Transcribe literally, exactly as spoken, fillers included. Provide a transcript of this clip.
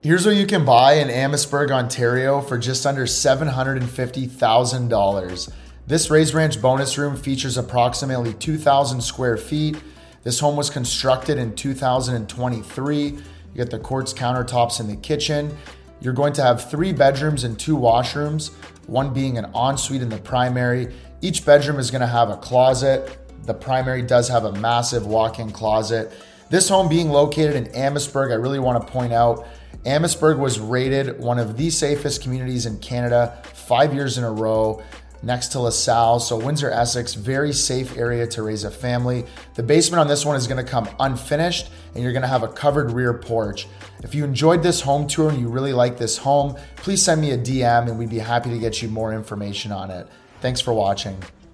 Here's what you can buy in Amherstburg, Ontario for just under seven hundred fifty thousand dollars. This Raised Ranch bonus room features approximately two thousand square feet. This home was constructed in two thousand twenty-three. You get the quartz countertops in the kitchen. You're going to have three bedrooms and two washrooms, one being an ensuite in the primary. Each bedroom is going to have a closet. The primary does have a massive walk-in closet. This home being located in Amherstburg, I really want to point out, Amherstburg was rated one of the safest communities in Canada five years in a row, next to LaSalle. So Windsor, Essex, very safe area to raise a family. The basement on this one is going to come unfinished, and you're going to have a covered rear porch. If you enjoyed this home tour and you really like this home, please send me a D M and we'd be happy to get you more information on it. Thanks for watching.